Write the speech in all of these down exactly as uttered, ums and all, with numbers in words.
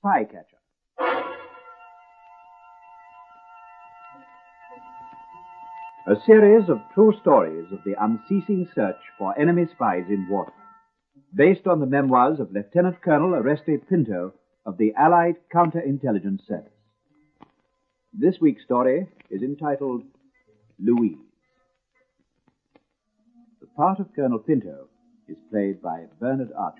Spycatcher. A series of true stories of the unceasing search for enemy spies in wartime, based on the memoirs of Lieutenant Colonel Oreste Pinto of the Allied Counterintelligence Service. This week's story is entitled Louise. The part of Colonel Pinto is played by Bernard Archwood.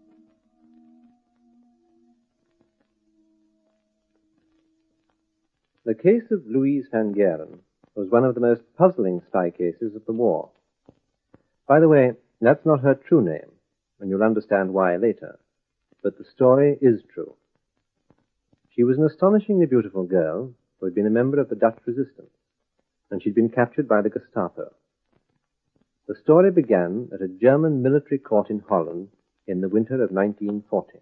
The case of Louise Van Garen was one of the most puzzling spy cases of the war. By the way, that's not her true name, and you'll understand why later. But the story is true. She was an astonishingly beautiful girl who had been a member of the Dutch resistance, and she'd been captured by the Gestapo. The story began at a German military court in Holland in the winter of nineteen forty.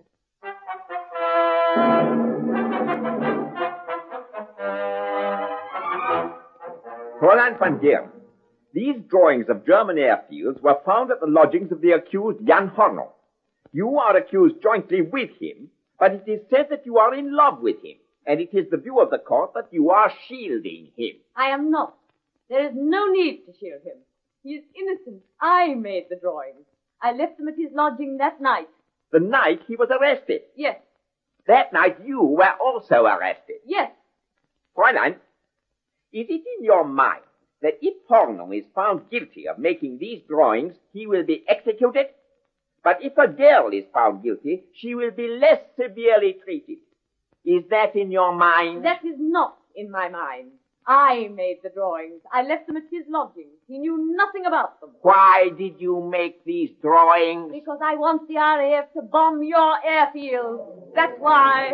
Fräulein van Garen, these drawings of German airfields were found at the lodgings of the accused Jan Hornung. You are accused jointly with him, but it is said that you are in love with him, and it is the view of the court that you are shielding him. I am not. There is no need to shield him. He is innocent. I made the drawings. I left them at his lodging that night. The night he was arrested? Yes. That night you were also arrested? Yes. Fräulein, is it in your mind that if Hornung is found guilty of making these drawings, he will be executed? But if a girl is found guilty, she will be less severely treated. Is that in your mind? That is not in my mind. I made the drawings. I left them at his lodgings. He knew nothing about them. Why did you make these drawings? Because I want the R A F to bomb your airfield. That's why.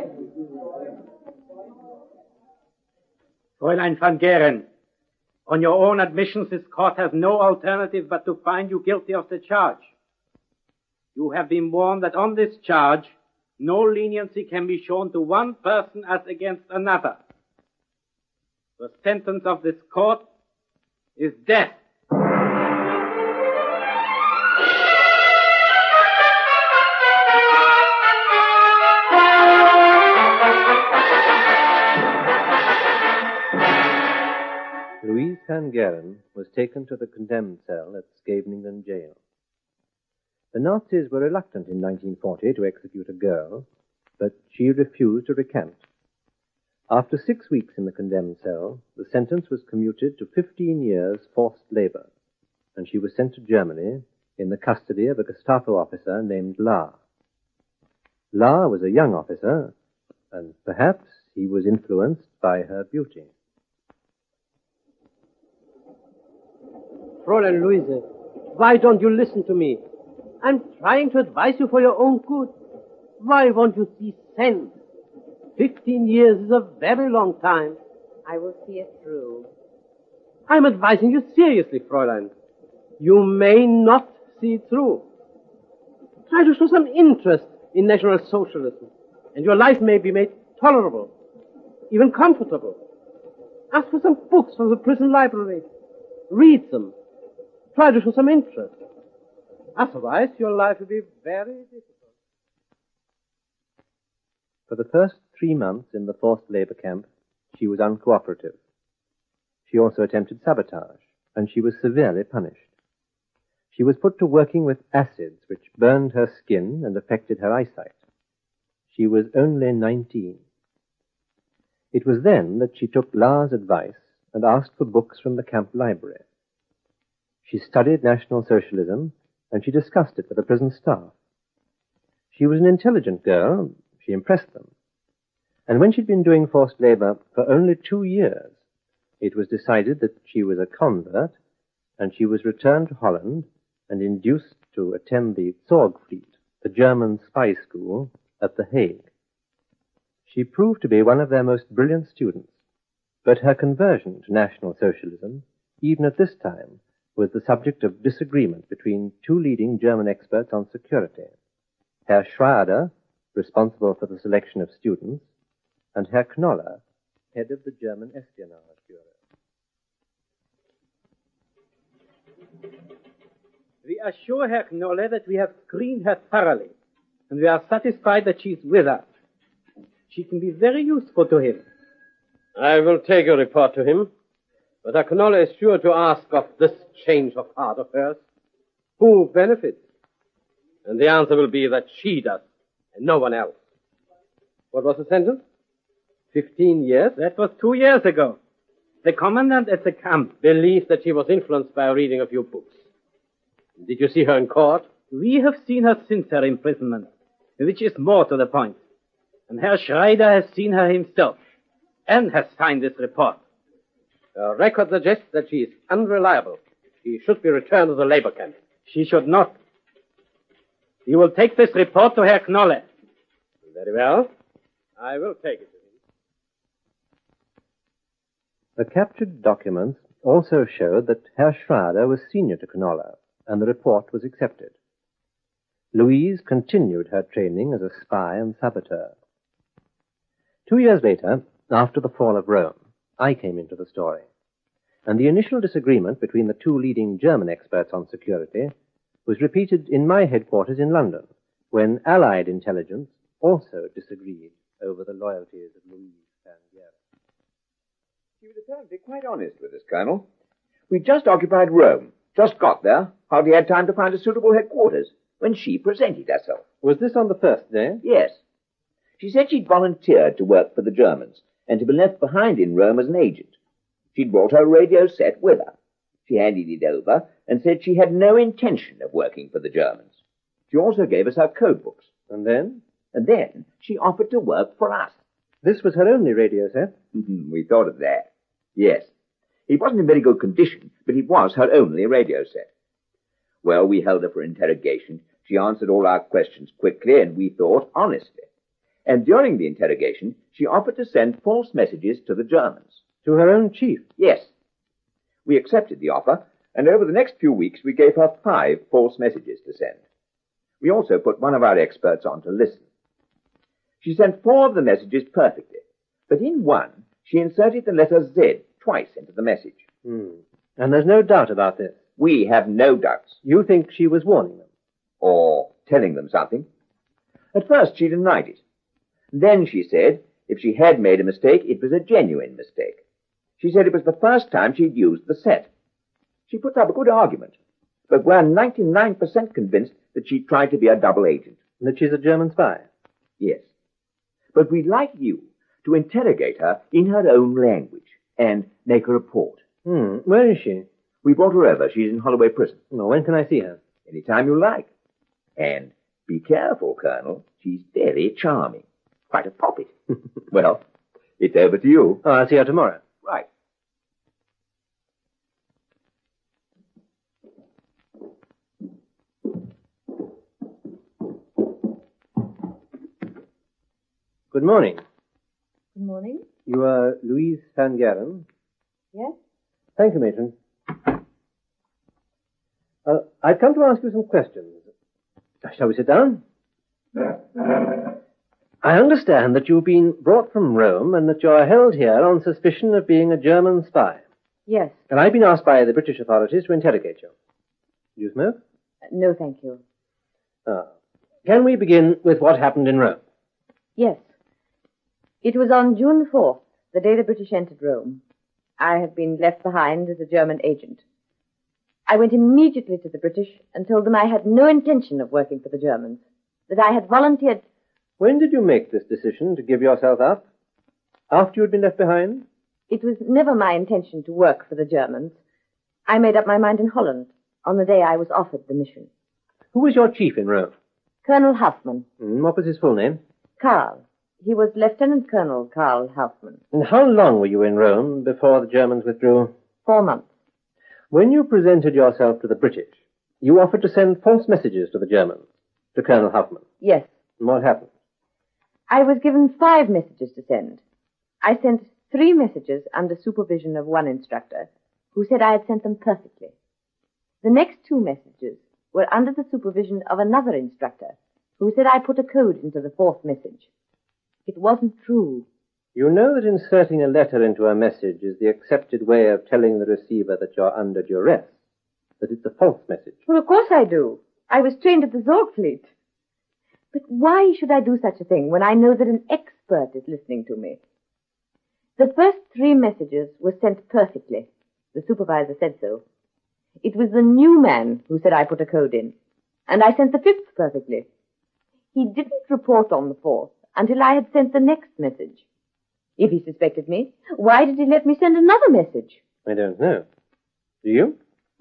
Fräulein van Garen, on your own admissions, this court has no alternative but to find you guilty of the charge. You have been warned that on this charge, no leniency can be shown to one person as against another. The sentence of this court is death. Louise Van Garen was taken to the condemned cell at Scheveningen jail. The Nazis were reluctant in nineteen forty to execute a girl, but she refused to recant. After six weeks in the condemned cell, the sentence was commuted to fifteen years forced labor, and she was sent to Germany in the custody of a Gestapo officer named Lahr. Lahr was a young officer, and perhaps he was influenced by her beauty. Fräulein Louise, why don't you listen to me? I'm trying to advise you for your own good. Why won't you see sense? Fifteen years is a very long time. I will see it through. I'm advising you seriously, Fräulein. You may not see it through. Try to show some interest in National Socialism, and your life may be made tolerable, even comfortable. Ask for some books from the prison library. Read them. Try to show some interest. Otherwise, your life will be very difficult. For the first three months in the forced labor camp, she was uncooperative. She also attempted sabotage, and she was severely punished. She was put to working with acids which burned her skin and affected her eyesight. She was only nineteen. It was then that she took Lahr's advice and asked for books from the camp library. She studied National Socialism, and she discussed it with the prison staff. She was an intelligent girl. She impressed them. And when she'd been doing forced labor for only two years, it was decided that she was a convert, and she was returned to Holland and induced to attend the Zorgfleet, the German spy school, at The Hague. She proved to be one of their most brilliant students, but her conversion to National Socialism, even at this time, was the subject of disagreement between two leading German experts on security, Herr Schrader, responsible for the selection of students, and Herr Knoller, head of the German Espionage Bureau. We assure Herr Knoller that we have screened her thoroughly, and we are satisfied that she is with us. She can be very useful to him. I will take your report to him, but Knolle is sure to ask of this change of heart of hers. Who benefits? And the answer will be that she does, and no one else. What was the sentence? Fifteen years? That was two years ago. The commandant at the camp Believed that she was influenced by reading a few books. Did you see her in court? We have seen her since her imprisonment, which is more to the point. And Herr Schreider has seen her himself, and has signed this report. Her record suggests that she is unreliable. She should be returned to the labor camp. She should not. You will take this report to Herr Knolle. Very well. I will take it to him. The captured documents also showed that Herr Schrader was senior to Knolle, and the report was accepted. Louise continued her training as a spy and saboteur. Two years later, after the fall of Rome, I came into the story, and the initial disagreement between the two leading German experts on security was repeated in my headquarters in London, when Allied intelligence also disagreed over the loyalties of Louise Van Geren. She was apparently quite honest with us, Colonel. We just occupied Rome, just got there, hardly had time to find a suitable headquarters, when she presented herself. Was this on the first day? Yes. She said she'd volunteered to work for the Germans, and to be left behind in Rome as an agent. She'd brought her radio set with her. She handed it over, and said she had no intention of working for the Germans. She also gave us her code books. And then? And then she offered to work for us. This was her only radio set? We thought of that. Yes. It wasn't in very good condition, but it was her only radio set. Well, we held her for interrogation. She answered all our questions quickly, and we thought honestly. And during the interrogation, she offered to send false messages to the Germans. To her own chief? Yes. We accepted the offer, and over the next few weeks we gave her five false messages to send. We also put one of our experts on to listen. She sent four of the messages perfectly, but in one she inserted the letter Z twice into the message. Hmm. And there's no doubt about this? We have no doubts. You think she was warning them? Or telling them something. At first she denied it. Then she said if she had made a mistake, it was a genuine mistake. She said it was the first time she'd used the set. She put up a good argument, but we're ninety-nine percent convinced that she tried to be a double agent. That she's a German spy? Yes. But we'd like you to interrogate her in her own language and make a report. Hmm. Where is she? We brought her over. She's in Holloway Prison. Well, when can I see her? Any time you like. And be careful, Colonel. She's very charming. Quite a poppet. Well, it's over to you. Oh, I'll see her tomorrow. Right. Good morning. Good morning. You are Louise Van Geren? Yes? Thank you, Matron. Uh, I've come to ask you some questions. Shall we sit down? I understand that you've been brought from Rome and that you're held here on suspicion of being a German spy. Yes. And I've been asked by the British authorities to interrogate you. Do you smoke? Uh, no, thank you. Ah. Can we begin with what happened in Rome? Yes. It was on June the fourth, the day the British entered Rome. I had been left behind as a German agent. I went immediately to the British and told them I had no intention of working for the Germans, that I had volunteered. When did you make this decision to give yourself up? After you had been left behind? It was never my intention to work for the Germans. I made up my mind in Holland on the day I was offered the mission. Who was your chief in Rome? Colonel Hauptmann. Mm, what was his full name? Karl. He was Lieutenant Colonel Karl Hauptmann. And how long were you in Rome before the Germans withdrew? Four months. When you presented yourself to the British, you offered to send false messages to the Germans, to Colonel Hauptmann. Yes. And what happened? I was given five messages to send. I sent three messages under supervision of one instructor, who said I had sent them perfectly. The next two messages were under the supervision of another instructor, who said I put a code into the fourth message. It wasn't true. You know that inserting a letter into a message is the accepted way of telling the receiver that you're under duress, that it's a false message. Well, of course I do. I was trained at the Zorgfleet. But why should I do such a thing when I know that an expert is listening to me. The first three messages were sent perfectly. The supervisor said so. It was the new man who said I put a code in, and I sent the fifth perfectly. He didn't report on the fourth until I had sent the next message. If he suspected me, why did he let me send another message? I don't know. Do you?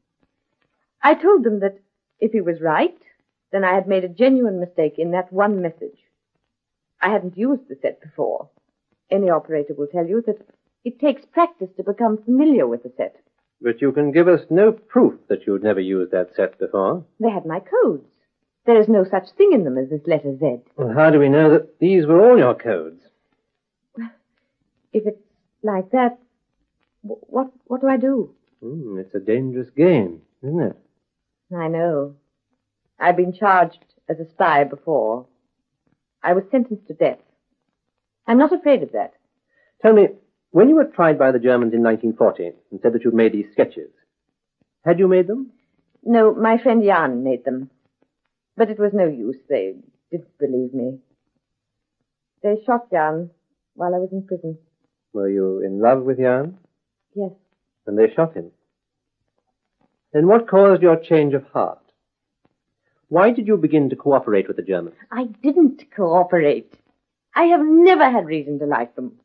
I told them that if he was right, then I had made a genuine mistake in that one message. I hadn't used the set before. Any operator will tell you that it takes practice to become familiar with the set. But you can give us no proof that you'd never used that set before. They had my codes. There is no such thing in them as this letter Z. Well, how do we know that these were all your codes? If it's like that, what what do I do? Hmm, it's a dangerous game, isn't it? I know. I've been charged as a spy before. I was sentenced to death. I'm not afraid of that. Tell me, when you were tried by the Germans in nineteen forty and said that you'd made these sketches, had you made them? No, my friend Jan made them. But it was no use. They didn't believe me. They shot Jan while I was in prison. Were you in love with Jan? Yes. And they shot him. Then what caused your change of heart? Why did you begin to cooperate with the Germans? I didn't cooperate. I have never had reason to like them.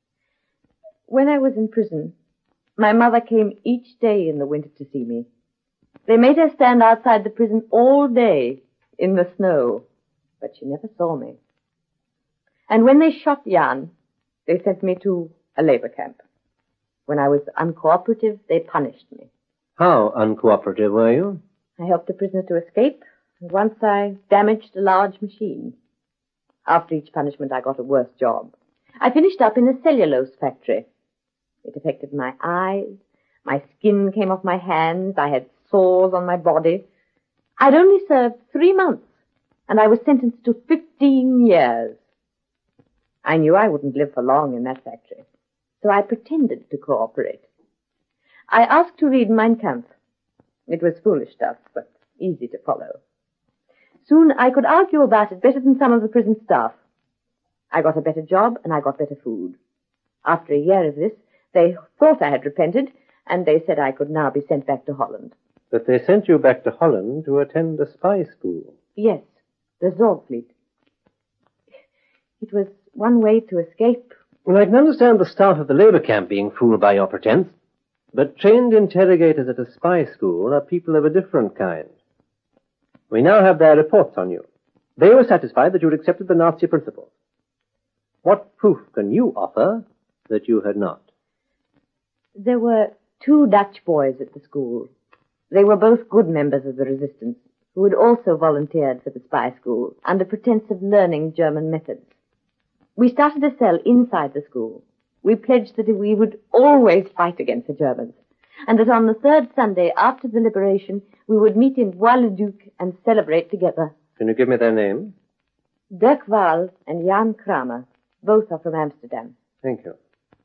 When I was in prison, my mother came each day in the winter to see me. They made her stand outside the prison all day in the snow, but she never saw me. And when they shot Jan, they sent me to a labor camp. When I was uncooperative, they punished me. How uncooperative were you? I helped the prisoner to escape, and once I damaged a large machine. After each punishment, I got a worse job. I finished up in a cellulose factory. It affected my eyes. My skin came off my hands. I had sores on my body. I'd only served three months, and I was sentenced to fifteen years. I knew I wouldn't live for long in that factory, so I pretended to cooperate. I asked to read Mein Kampf. It was foolish stuff, but easy to follow. Soon I could argue about it better than some of the prison staff. I got a better job, and I got better food. After a year of this, they thought I had repented, and they said I could now be sent back to Holland. But they sent you back to Holland to attend a spy school. Yes, the Zorgvliet. It was one way to escape. Well, I can understand the staff of the labor camp being fooled by your pretense, but trained interrogators at a spy school are people of a different kind. We now have their reports on you. They were satisfied that you had accepted the Nazi principles. What proof can you offer that you had not? There were two Dutch boys at the school. They were both good members of the resistance, who had also volunteered for the spy school under pretense of learning German methods. We started a cell inside the school. We pledged that we would always fight against the Germans, and that on the third Sunday after the liberation, we would meet in Bois-le-Duc and celebrate together. Can you give me their names? Dirk Waal and Jan Kramer. Both are from Amsterdam. Thank you.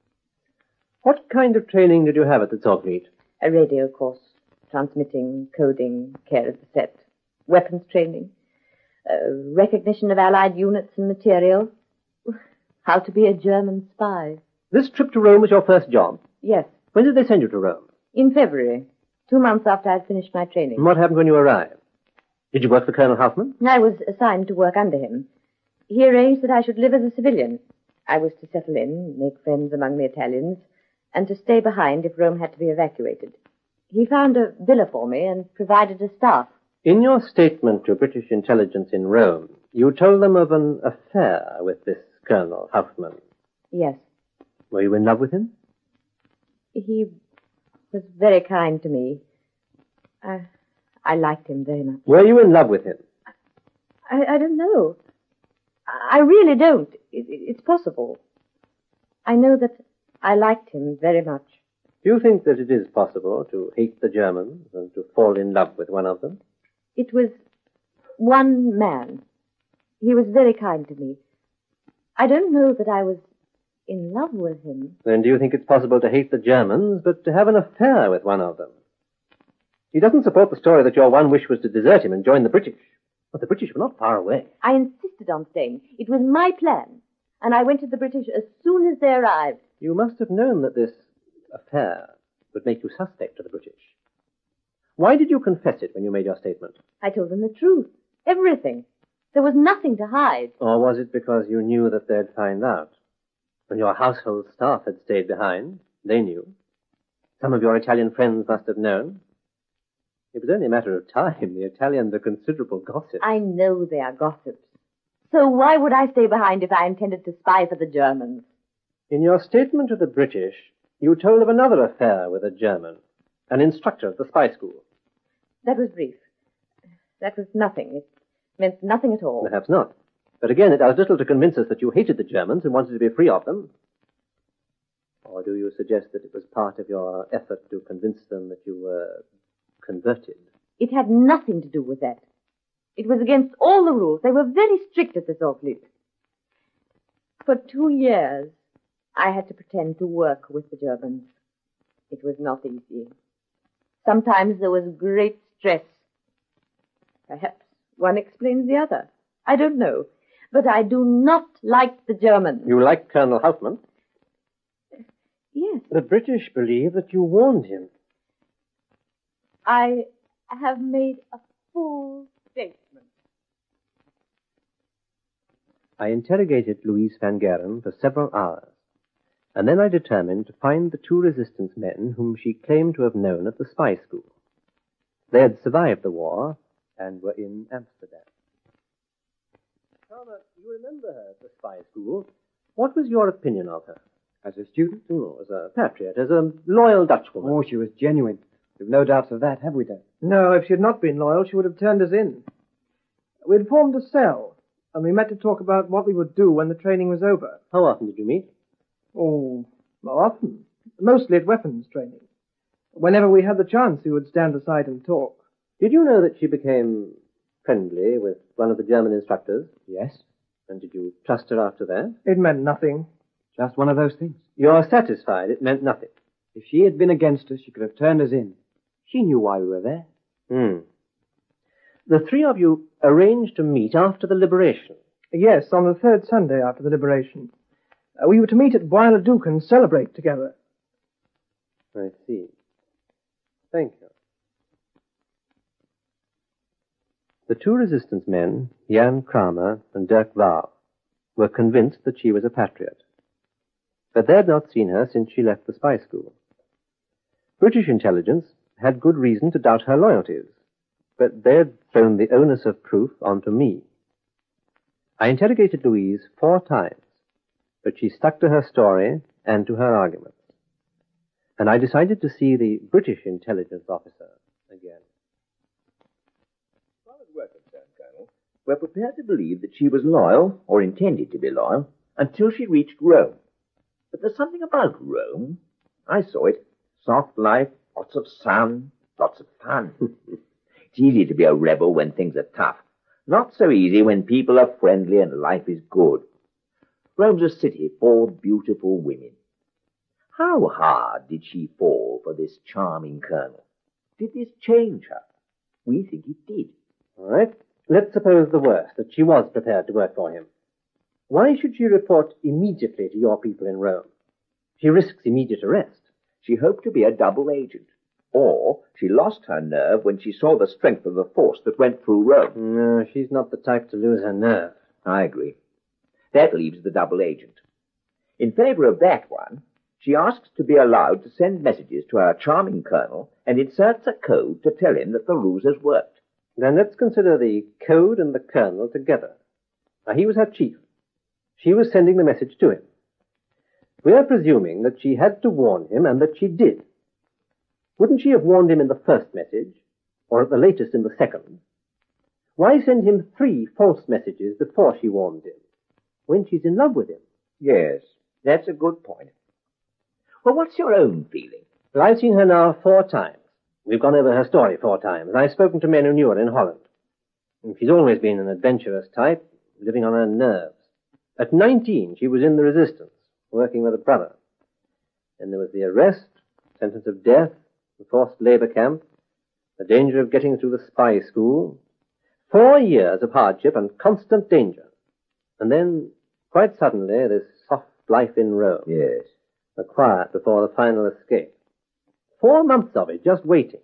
What kind of training did you have at the Zorgvliet? A radio course, transmitting, coding, care of the set, weapons training, uh, recognition of Allied units and material, how to be a German spy. This trip to Rome was your first job? Yes. When did they send you to Rome? In February, two months after I had finished my training. And what happened when you arrived? Did you work for Colonel Hoffman? I was assigned to work under him. He arranged that I should live as a civilian. I was to settle in, make friends among the Italians, and to stay behind if Rome had to be evacuated. He found a villa for me and provided a staff. In your statement to British intelligence in Rome, you told them of an affair with this Colonel Hoffman. Yes. Were you in love with him? He was very kind to me. I, I liked him very much. Were you in love with him? I, I don't know. I really don't. It, it's possible. I know that I liked him very much. Do you think that it is possible to hate the Germans and to fall in love with one of them? It was one man. He was very kind to me. I don't know that I was in love with him. Then do you think it's possible to hate the Germans, but to have an affair with one of them? He doesn't support the story that your one wish was to desert him and join the British. But the British were not far away. I insisted on staying. It was my plan. and I went to the British as soon as they arrived. You must have known that this affair would make you suspect to the British. Why did you confess it when you made your statement? I told them the truth. Everything. There was nothing to hide. Or was it because you knew that they'd find out? When your household staff had stayed behind, they knew. Some of your Italian friends must have known. It was only a matter of time. The Italians are considerable gossips. I know they are gossips. So why would I stay behind if I intended to spy for the Germans? In your statement to the British, you told of another affair with a German, an instructor at the spy school. That was brief. That was nothing. It meant nothing at all. Perhaps not. But again, it does little to convince us that you hated the Germans and wanted to be free of them. Or do you suggest that it was part of your effort to convince them that you were converted? It had nothing to do with that. It was against all the rules. They were very strict at the Sorfleet. For two years, I had to pretend to work with the Germans. It was not easy. Sometimes there was great stress. Perhaps one explains the other. I don't know. But I do not like the Germans. You like Colonel Hauptmann? Yes. The British believe that you warned him. I have made a full statement. I interrogated Louise Van Geren for several hours, and then I determined to find the two resistance men whom she claimed to have known at the spy school. They had survived the war and were in Amsterdam. Carver, you remember her at the spy school. What was your opinion of her? As a student? Oh, as a patriot, as a loyal Dutchwoman. Oh, she was genuine. We've no doubts of that, have we, Dad? No, if she had not been loyal, she would have turned us in. We'd formed a cell, and we met to talk about what we would do when the training was over. How often did you meet? Oh, not often. Mostly at weapons training. Whenever we had the chance, we would stand aside and talk. Did you know that she became friendly with one of the German instructors? Yes. And did you trust her after that? It meant nothing. Just one of those things. You're satisfied it meant nothing? If she had been against us, she could have turned us in. She knew why we were there. Hmm. The three of you arranged to meet after the liberation. Yes, on the third Sunday after the liberation. Uh, we were to meet at Bois-le-Duc and celebrate together. I see. Thank you. The two resistance men, Jan Kramer and Dirk Waal, were convinced that she was a patriot. But they had not seen her since she left the spy school. British intelligence had good reason to doubt her loyalties, but they had thrown the onus of proof onto me. I interrogated Louise four times, but she stuck to her story and to her arguments. And I decided to see the British intelligence officer again. As far as we're concerned, Colonel, we're prepared to believe that she was loyal, or intended to be loyal, until she reached Rome. But there's something about Rome. I saw it. Soft life, lots of sun, lots of fun. It's easy to be a rebel when things are tough. Not so easy when people are friendly and life is good. Rome's a city for beautiful women. How hard did she fall for this charming colonel? Did this change her? We think it did. All right. Let's suppose the worst, that she was prepared to work for him. Why should she report immediately to your people in Rome? She risks immediate arrest. She hoped to be a double agent. Or she lost her nerve when she saw the strength of the force that went through Rome. No, she's not the type to lose her nerve. I agree. That leaves the double agent. In favor of that one, she asks to be allowed to send messages to our charming colonel and inserts a code to tell him that the ruse has worked. Then let's consider the code and the colonel together. Now, he was her chief. She was sending the message to him. We are presuming that she had to warn him and that she did. Wouldn't she have warned him in the first message, or at the latest in the second? Why send him three false messages before she warned him, when she's in love with him? Yes, that's a good point. Well, what's your own feeling? Well, I've seen her now four times. We've gone over her story four times. I've spoken to men who knew her in Holland. And she's always been an adventurous type, living on her nerves. At nineteen, she was in the resistance, working with a brother. Then there was the arrest, sentence of death, the forced labor camp, the danger of getting through the spy school. Four years of hardship and constant danger. And then Quite suddenly, this soft life in Rome. Yes. The quiet before the final escape. Four months of it, just waiting.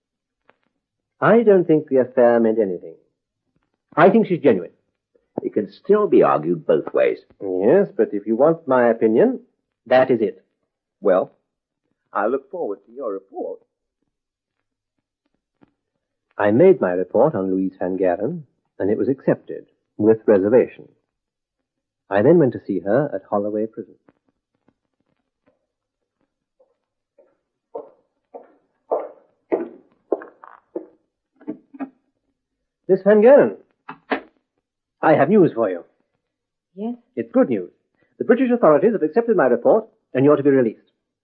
I don't think the affair meant anything. I think she's genuine. It can still be argued both ways. Yes, but if you want my opinion, that is it. Well, I look forward to your report. I made my report on Louise Van Garen, and it was accepted, with reservation. I then went to see her at Holloway Prison. Miss Van Garen, I have news for you. Yes? It's good news. The British authorities have accepted my report, and you're to be released.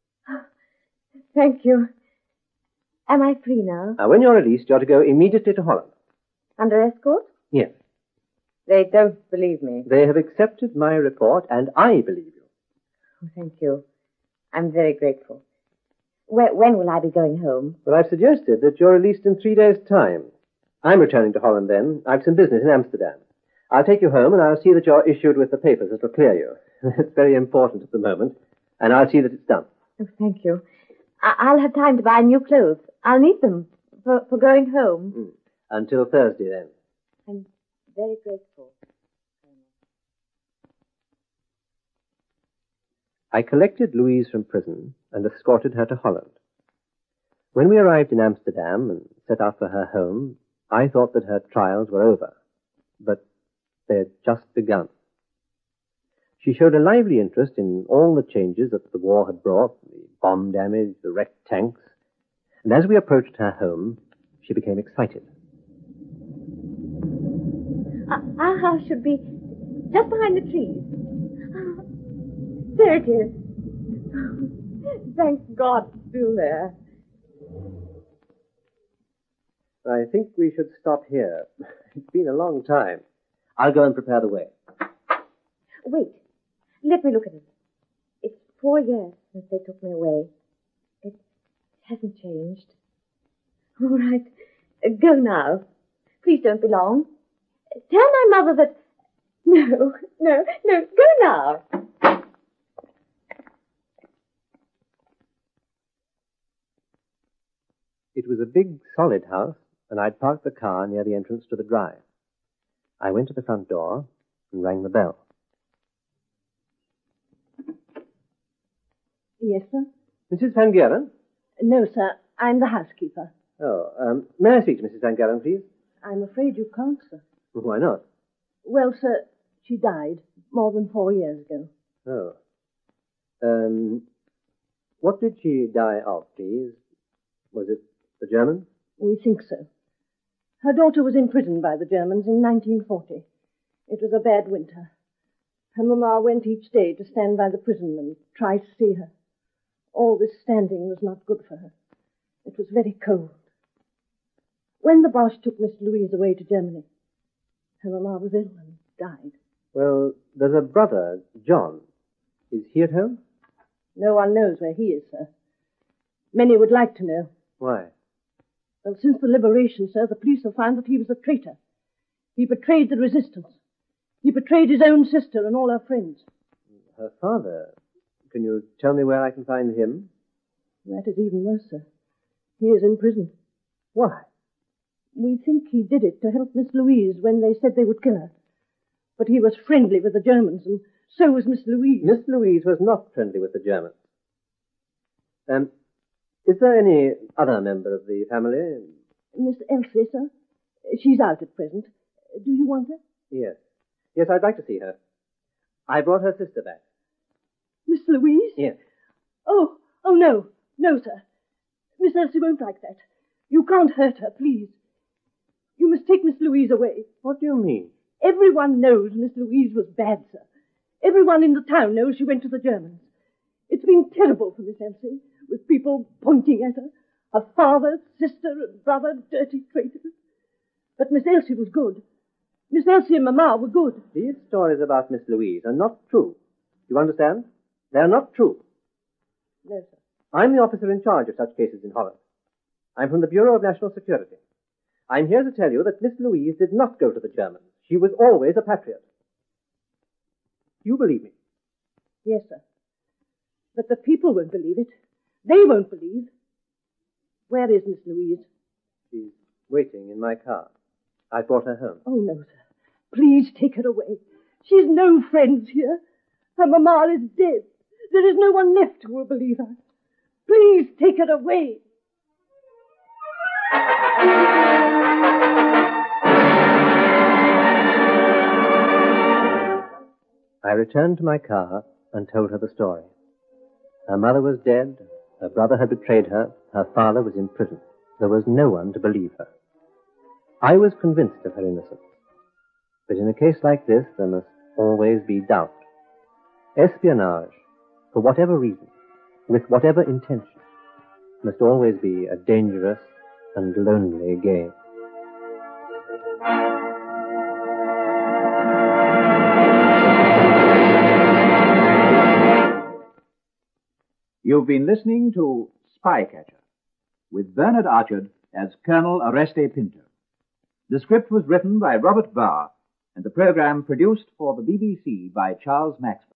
Thank you. Am I free now? Now, when you're released, you're to go immediately to Holland. Under escort? Yes. They don't believe me. They have accepted my report, and I believe you. Oh, thank you. I'm very grateful. Where, when will I be going home? Well, I've suggested that you're released in three days' time. I'm returning to Holland then. I've some business in Amsterdam. I'll take you home, and I'll see that you're issued with the papers that will clear you. It's very important at the moment, and I'll see that it's done. Oh, thank you. I- I'll have time to buy new clothes. I'll need them for, for going home. Mm. Until Thursday, then. I'm very grateful. I collected Louise from prison and escorted her to Holland. When we arrived in Amsterdam and set out for her home, I thought that her trials were over, but they had just begun. She showed a lively interest in all the changes that the war had brought, the bomb damage, the wrecked tanks, and as we approached her home, she became excited. Our, our house should be just behind the trees. Ah, there it is. Thank God it's still there. I think we should stop here. It's been a long time. I'll go and prepare the way. Wait. Let me look at it. It's four years since they took me away. It hasn't changed. All right. Uh, go now. Please don't be long. Tell my mother that... No, no, no. Go now. It was a big, solid house, and I'd parked the car near the entrance to the drive. I went to the front door and rang the bell. Yes, sir? Missus Van Garen? No, sir. I'm the housekeeper. Oh, um, may I speak to Missus Van Garen, please? I'm afraid you can't, sir. Why not? Well, sir, she died more than four years ago. Oh. Um, what did she die of, please? Was it the Germans? We think so. Her daughter was imprisoned by the Germans in nineteen forty. It was a bad winter. Her mamma went each day to stand by the prison and try to see her. All this standing was not good for her. It was very cold. When the Boche took Miss Louise away to Germany, her mamma was ill and died. Well, there's a brother, John. Is he at home? No one knows where he is, sir. Many would like to know. Why? Well, since the liberation, sir, the police have found that he was a traitor. He betrayed the resistance. He betrayed his own sister and all her friends. Her father. Can you tell me where I can find him? That is even worse, sir. He is in prison. Why? We think he did it to help Miss Louise when they said they would kill her. But he was friendly with the Germans, and so was Miss Louise. Miss Louise was not friendly with the Germans. Um, is there any other member of the family? Miss Elsie, sir? She's out at present. Do you want her? Yes. Yes, I'd like to see her. I brought her sister back. Miss Louise? Yes. Oh, oh, no. No, sir. Miss Elsie won't like that. You can't hurt her, please. You must take Miss Louise away. What do you mean? Everyone knows Miss Louise was bad, sir. Everyone in the town knows she went to the Germans. It's been terrible for Miss Elsie, with people pointing at her. Her father, sister, and brother, dirty traitors. But Miss Elsie was good. Miss Elsie and Mamma were good. These stories about Miss Louise are not true. You understand? They're not true. No, sir. I'm the officer in charge of such cases in Holland. I'm from the Bureau of National Security. I'm here to tell you that Miss Louise did not go to the Germans. She was always a patriot. You believe me. Yes, sir. But the people won't believe it. They won't believe. Where is Miss Louise? She's waiting in my car. I brought her home. Oh, no, sir. Please take her away. She's no friends here. Her mamma is dead. There is no one left who will believe her. Please take her away. I returned to my car and told her the story. Her mother was dead, her brother had betrayed her, her father was in prison. There was no one to believe her. I was convinced of her innocence. But in a case like this, there must always be doubt. Espionage, for whatever reason, with whatever intention, must always be a dangerous and lonely game. You've been listening to Spycatcher, with Bernard Archard as Colonel Oreste Pinto. The script was written by Robert Barr, and the program produced for the B B C by Charles Maxwell.